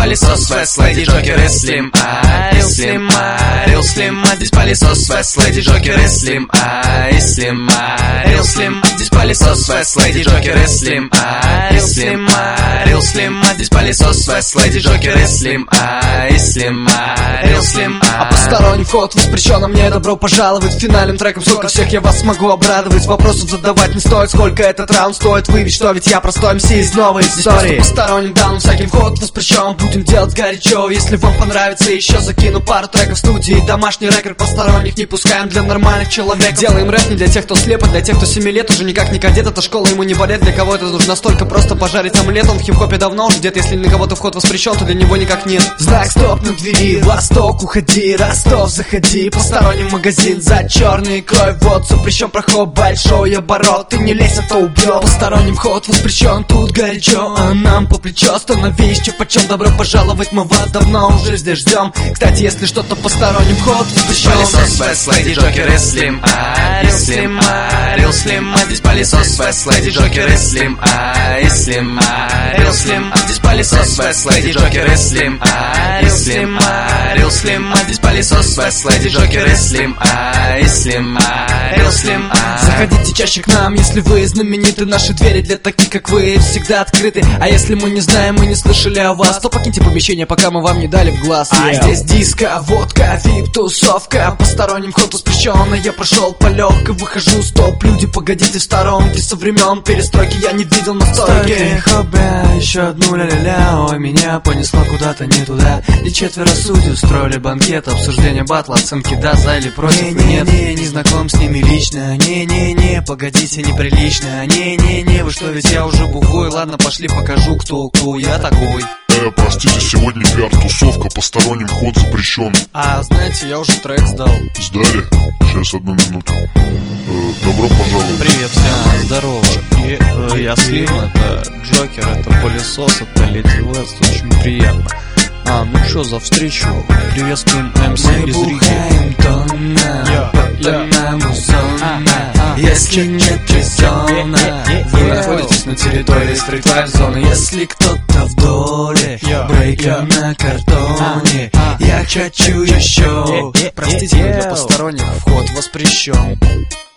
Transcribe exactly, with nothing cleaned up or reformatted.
пылесос, Фэст Лэди, Джокер и Слим. А, и Слим, а, Рил Слим, а здесь пылесос, Фэст Лэди, Джокер и Слим. А, и Слим, а, Рил Слим, а здесь пылесос, Фэст Лэди, Джокер и Слим. А, и Слим, а, Рил Слим, а здесь пылесос, Фэст Лэди, Джокер и Слим. А, и Слим, а, Рил Слим. А посторонний вход воспрещен, а мне добро пожаловать. Финальным треком сколько всех я вас смогу обрадовать. Вопросов задавать не стоит, сколько этот раунд стоит. Вы ведь что, ведь я простой эм си из новой истории. Посторонним даун всякий вход воспрещен. Будем делать горячо, если вам понравится, еще закину пару треков в студии. Домашний рэкер, посторонних не пускаем для нормальных человек. Делаем рэп не для тех, кто слеп, а для тех, кто семи лет уже никак не кадет. Это школа, ему не балет. Для кого это нужно столько просто пожарить омлет. Он в хип-хопе давно уже дед. Если на кого-то вход воспрещен, то для него никак нет. Знак стоп на двери, восток уходи, Ростов заходи. Посторонний магазин за черный кровь. Вот запрещен проход, большой оборот. Ты не лезь, а то убьет. Посторонний вход воспрещен, тут горячо, а нам по плечо. Становись, че почем, добро пожаловать, мы вас давно уже здесь ждем. Кстати, если что-то посторонний вход воспрещен. Пылесос, Фэст Лэди, Джокер и Слим. А, и Слим, а, Рил Слим, а здесь пылесос, Фэст Лэди, Джокер и Слим. А, и Слим, а, Рил Слим, а здесь пылесос, Фэст Лэди, Джокер и Слим. А, и Слим, а, Рил Слим, а здесь пылесос, Фэст Лэди, Джокер и Слим. А, и Слим, а, Рил Слим. Заходите чаще к нам, если вы знамениты. Наши двери для таких, как вы, всегда открыты. А если мы не знаем, мы не слышали о вас, то покиньте помещение, пока мы вам не дали в глаз. А yeah. Здесь диско, водка, вип-тусовка. Посторонним вход воспрещен, а я прошел по легкой. Выхожу, стоп, люди, погодите в сторонке. Со времен перестройки я не видел настойки. Хобби, еще одну ля-ля-ля. Ой, меня понесло куда-то не туда. И четверо судей устроили банкет. Обсуждение батла, оценки да, за или против. Не-не-не, не знаком с ними лично. Не-не-не, погодите, неприлично. Не-не-не, вы что, ведь я уже бухой. Ладно, пошли покажу, кто, кто я такой. Э, простите, сегодня пиар-тусовка, посторонним вход запрещен. А, знаете, я уже трек сдал. Сдали? Сейчас, одну минуту. Э, добро пожаловать. Привет всем, здорово. И, э, я Слим, это Джокер, это пылесос, это Леди Вест, очень приятно. А, ну что за встречу? Приветствуем эм си из Риги. Если нет резона, вы находитесь на территории стрит-лайф-зоны. Если кто-то в доле, брейкер на картоне, я хочу еще. Простите, для посторонних вход воспрещен.